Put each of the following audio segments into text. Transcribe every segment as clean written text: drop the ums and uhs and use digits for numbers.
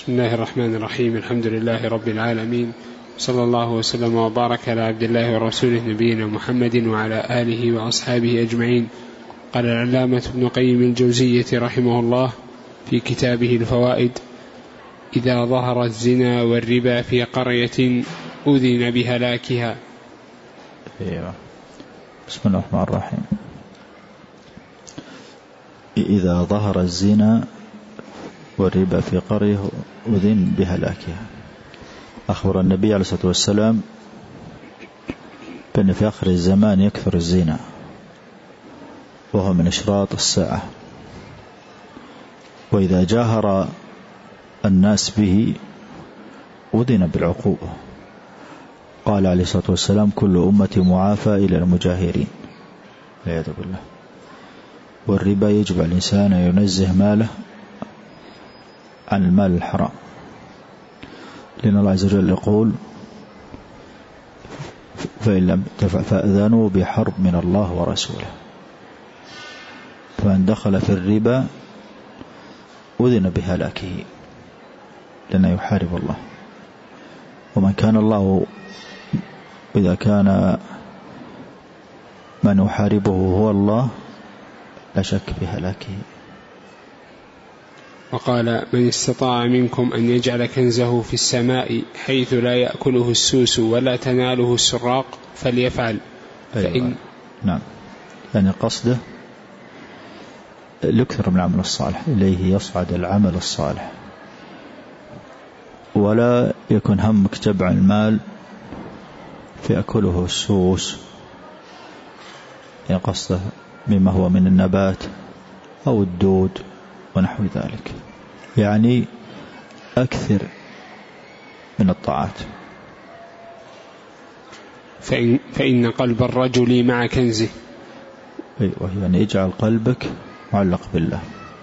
بسم الله الرحمن الرحيم. الحمد لله رب العالمين، صلى الله وسلم وبارك على عبد الله ورسوله نبينا محمد وعلى آله وأصحابه أجمعين. قال العلامة ابن قيم الجوزية رحمه الله في كتابه الفوائد: إذا ظهر الزنا والربا في قرية أذن بهلاكها. بسم الله الرحمن الرحيم. إذا ظهر الزنا والربا في قرية أذن بهلاكها. أخبر النبي عليه الصلاة والسلام بأن في آخر الزمان يكثر الزنا، وهو من أشراط الساعة، وإذا جاهر الناس به أذن بالعقوبة. قال عليه الصلاة والسلام: كل أمتي معافى إلى المجاهرين، والعياذ بالله. والربا يجب على الإنسان أن ينزه ماله عن المال الحرام، لأن الله عز وجل يقول: فإن لم تفعل فأذنوا بحرب من الله ورسوله. فمن دخل في الربا أذن بهلاكه، لأنه يحارب الله. ومن كان الله، إذا كان من يحاربه هو الله، لا شك بهلاكه. وقال: من استطاع منكم أن يجعل كنزه في السماء حيث لا يأكله السوس ولا تناله السراق فليفعل. أيوة. نعم، يعني قصده ليكثر من العمل الصالح، إليه يصعد العمل الصالح، ولا يكون همك جمع المال فيأكله السوس، يعني قصده مما هو من النبات أو الدود ونحو ذلك. يعني أكثر من الطاعات. فإن قلب الرجل مع كنزه. أيوة، يعني اجعل قلبك معلق بالله،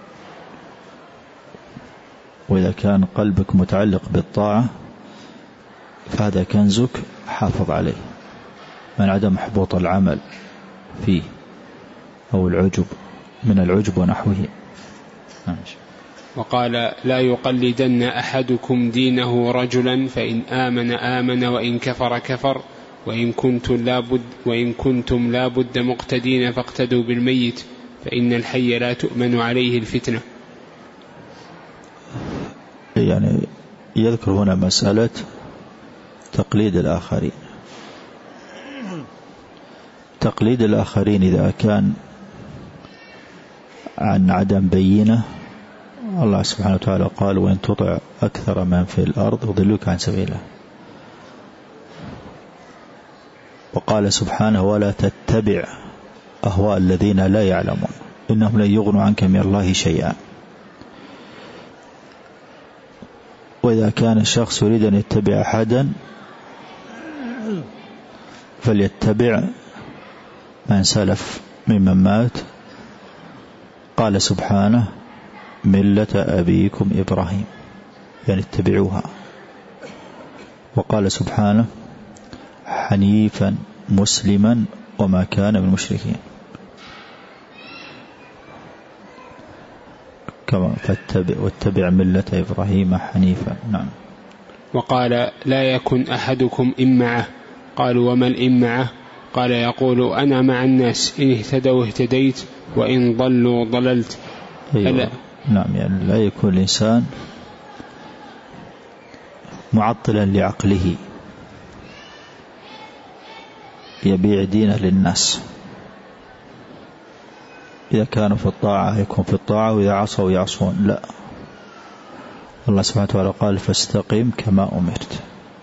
وإذا كان قلبك متعلق بالطاعة فهذا كنزك، حافظ عليه من عدم حبوط العمل فيه أو العجب، من العجب ونحوه. وقال: لا يقلدن أحدكم دينه رجلا، فإن آمن آمن وإن كفر كفر، وإن كنتم لابد مقتدين فاقتدوا بالميت، فإن الحي لا تؤمن عليه الفتنة. يعني يذكر هنا مسألة تقليد الآخرين. تقليد الآخرين إذا كان عن عدم بينة، الله سبحانه وتعالى قال: وإن تطع أكثر من في الأرض يضلوك عن سبيله. وقال سبحانه: ولا تتبع أهواء الذين لا يعلمون إنهم لن يغنوا عنك من الله شيئا. وإذا كان الشخص يريد أن يتبع أحدا فليتبع من سلف ممن مات. قال سبحانه: ملة أبيكم إبراهيم، يعني اتبعوها. وقال سبحانه: حنيفا مسلما وما كان من المشركين، كما واتبع ملة إبراهيم حنيفا. نعم. وقال: لا يكن أحدكم إمعة. قالوا: وما الإمعة؟ قال: يقول: أنا مع الناس، إن اهتدوا اهتديت وإن ضلوا ضللت. أيوة. نعم، يعني لا يكون الإنسان معطلا لعقله، يبيع دينه للناس. إذا كانوا في الطاعة يكون في الطاعة، وإذا عصوا يعصون. لا، الله سبحانه وتعالى قال: فاستقم كما أمرت.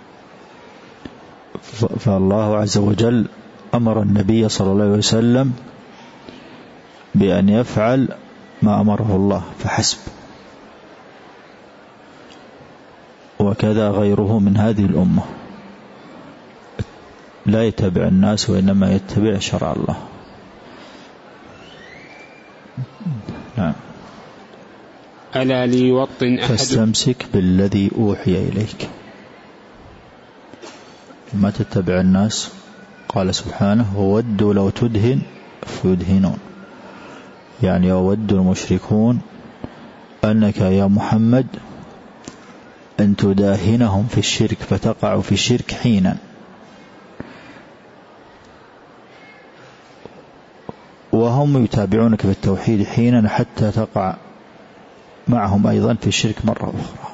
فالله عز وجل أمر النبي صلى الله عليه وسلم بأن يفعل ما أمره الله فحسب، وكذا غيره من هذه الأمة لا يتبع الناس، وإنما يتبع شرع الله. نعم. ألا ليوطن أحد، فاستمسك بالذي أوحي إليك، ما تتبع الناس. قال سبحانه: وودوا لو تدهن فيدهنون، يعني يود المشركون أنك يا محمد أن تداهنهم في الشرك فتقع في الشرك حينا، وهم يتابعونك في التوحيد حينا حتى تقع معهم أيضا في الشرك مرة أخرى،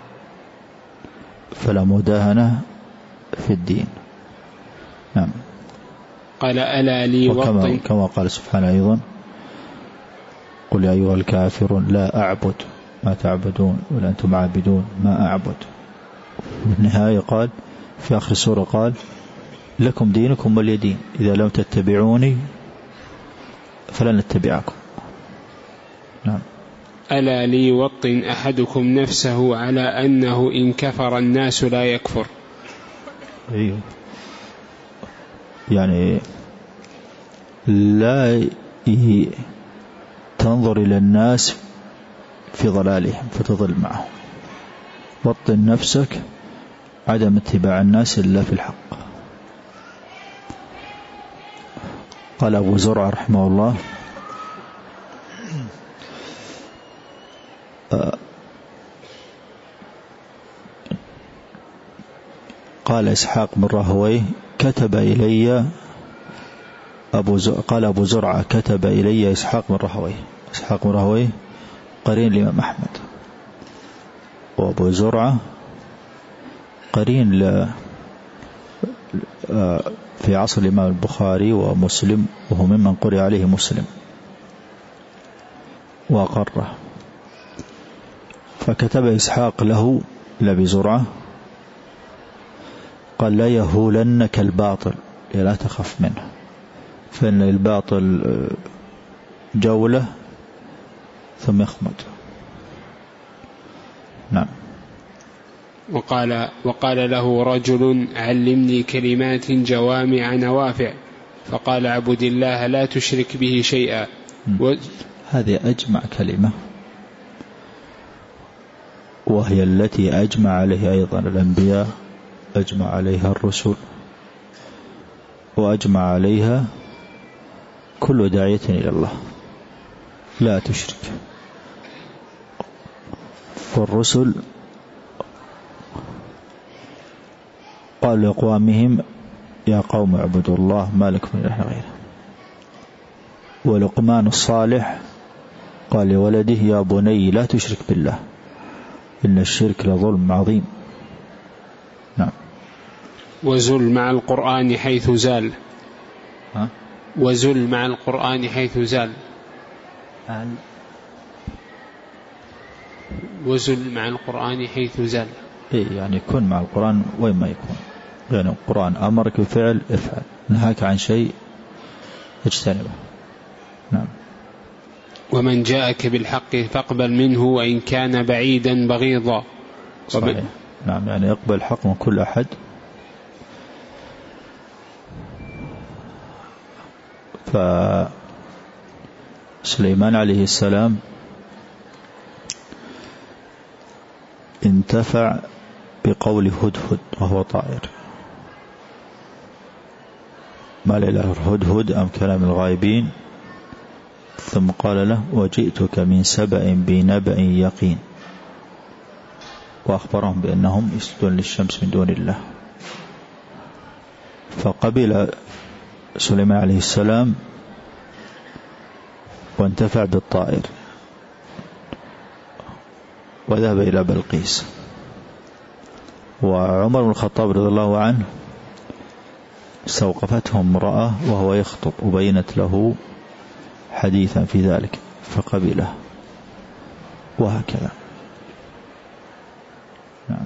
فلا مداهنة في الدين. نعم. قال ألا لي وطن، كما قال سبحانه أيضا قل يا أيها الكافرون لا أعبد ما تعبدون ولا أنتم عابدون ما أعبد. في النهاية قال في آخر السورة قال لكم دينكم ولي دين، إذا لم تتبعوني فلن أتبعكم. نعم. ألا ليوطن أحدكم نفسه على أنه إن كفر الناس لا يكفر. أيوه، يعني لا تنظر إلى الناس في ضلالهم فتضل معهم، وطن نفسك عدم اتباع الناس إلا في الحق. قال أبو زرعة رحمه الله قال إسحاق بن راهويه كتب إلي قال أبو زرعة كتب إلي إسحاق بن راهويه. إسحاق بن راهويه قرين الإمام أحمد، وأبو زرعة قرين في عصر الإمام البخاري ومسلم، وهو ممن قرئ عليه مسلم وأقره. فكتب إسحاق له لأبي زرعة قال لا يهولنك الباطل لا تخف منه، فإن الباطل جولة ثم يخمد. نعم. وقال له رجل علمني كلمات جوامع نوافع، فقال عبد الله لا تشرك به شيئا. هذه أجمع كلمة، وهي التي أجمع عليها أيضا الأنبياء، أجمع عليها الرسل، وأجمع عليها كل داعية إلى الله، لا تشرك. والرسل قال لأقوامهم يا قوم اعبدوا الله ما لكم من إله غيره. ولقمان الصالح قال لولده يا بني لا تشرك بالله إن الشرك لظلم عظيم. نعم. وزل مع القرآن حيث زال. وزل مع القرآن حيث زال. وزل مع القرآن حيث زال. يعني كن مع القرآن وين ما يكون، يعني القرآن أمرك بفعل افعل، نهاك عن شيء اجتنبه. نعم. ومن جاءك بالحق فاقبل منه وإن كان بعيدا بغيضا. صحيح. نعم، يعني اقبل الحق من كل أحد. فسليمان عليه السلام انتفع بقول هدهد وهو طائر، ما الإله الهدهد أم كلام الغائبين، ثم قال له وجئتك من سبأ بنبأ يقين، وأخبرهم بأنهم يسجدون للشمس من دون الله. فقبل سليمان عليه السلام وانتفع بالطائر وذهب إلى بلقيس. وعمر بن الخطاب رضي الله عنه استوقفته امرأة وهو يخطب وبينت له حديثا في ذلك فقبله، وهكذا. نعم.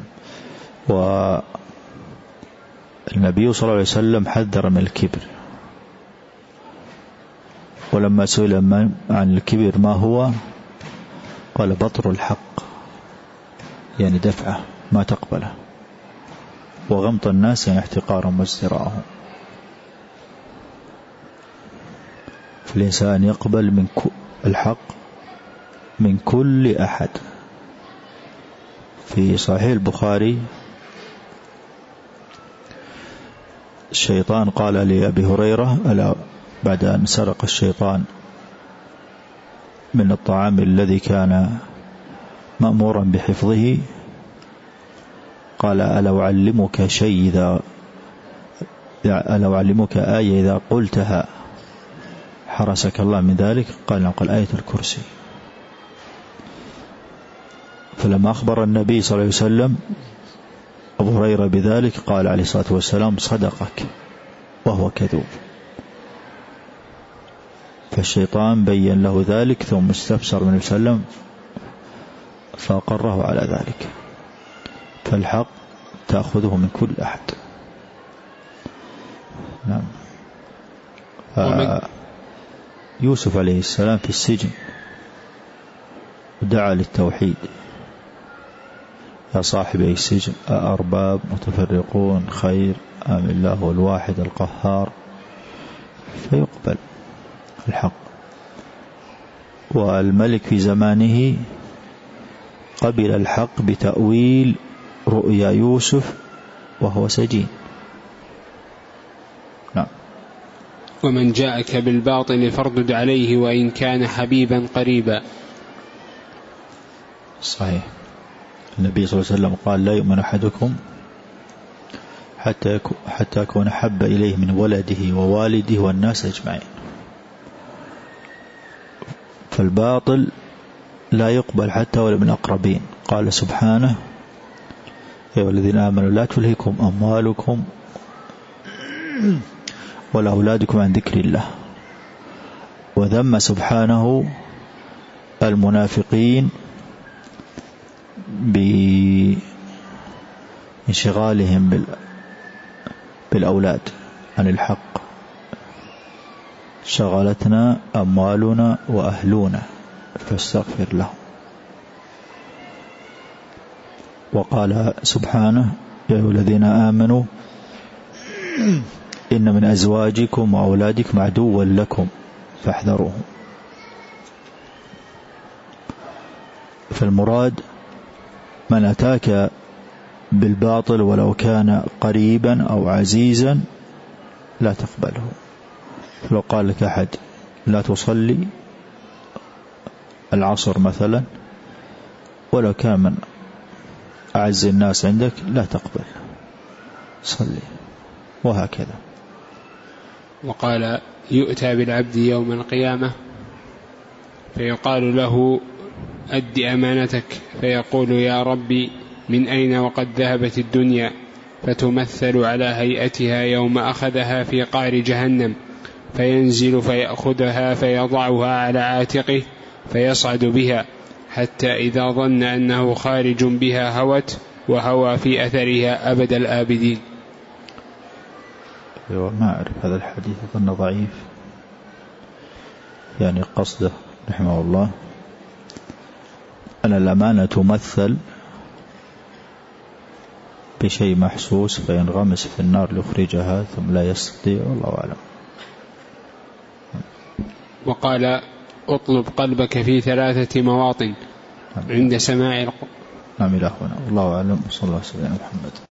والنبي صلى الله عليه وسلم حذر من الكبر، ولما سئل عن الكبر ما هو قال بطر الحق، يعني دفعه ما تقبله، وغمط الناس يعني احتقارهم وازدراءهم. فالإنسان يقبل من الحق من كل أحد. في صحيح البخاري الشيطان قال لأبي هريرة ألا بعد أن سرق الشيطان من الطعام الذي كان مأمورا بحفظه قال ألا أعلمك آية إذا قلتها حرسك الله من ذلك؟ قال آية الكرسي. فلما أخبر النبي صلى الله عليه وسلم أبو هريرة بذلك قال عليه الصلاة والسلام صدقك وهو كذوب. فالشيطان بين له ذلك ثم استفسر من وسلم فأقره على ذلك. فالحق تأخذه من كل أحد. نعم. يوسف عليه السلام في السجن ودعا للتوحيد: يا صاحبي السجن أأرباب متفرقون خير أم الله الواحد القهار؟ فيقبل الحق. والملك في زمانه قبل الحق بتأويل رؤيا يوسف وهو سجين. نعم. ومن جاءك بالباطل فاردد عليه وإن كان حبيبا قريبا. صحيح. النبي صلى الله عليه وسلم قال: لا يؤمن أحدكم حتى يكون أحب إليه من ولده ووالده والناس أجمعين. فالباطل لا يقبل حتى ولو من أقربين. قال سبحانه: يا الذين آمنوا لا تلهكم أموالكم ولا أولادكم عن ذكر الله. وذم سبحانه المنافقين بانشغالهم بالأولاد عن الحق: شغلتنا أموالنا وأهلنا فاستغفر لهم. وقال سبحانه: يا أيها الذين آمنوا إن من أزواجكم وأولادكم عدوا لكم فاحذروهم. فالمراد من أتاك بالباطل ولو كان قريبا أو عزيزا لا تقبله. فلو قال لك أحد لا تصلي العصر مثلا ولو كان من أعز الناس عندك لا تقبل، صلي، وهكذا. وقال: يؤتى بالعبد يوم القيامة فيقال له: أد أمانتك، فيقول: يا ربي من أين وقد ذهبت الدنيا؟ فتمثل على هيئتها يوم أخذها في قعر جهنم، فينزل فيأخذها فيضعها على عاتقه فيصعد بها حتى إذا ظن أنه خارج بها هوت وهوى في أثرها أبد الآبدين. ما أعرف هذا الحديث، أظن ضعيف. يعني قصده رحمه الله أن الأمانة تمثل بشيء محسوس فينغمس في النار ليخرجها ثم لا يستطيع، والله أعلم. وقال: اطلب قلبك في 3 مواطن عند سماع نعم. إلى هنا والله أعلم. صلى الله عليه وسلم محمد.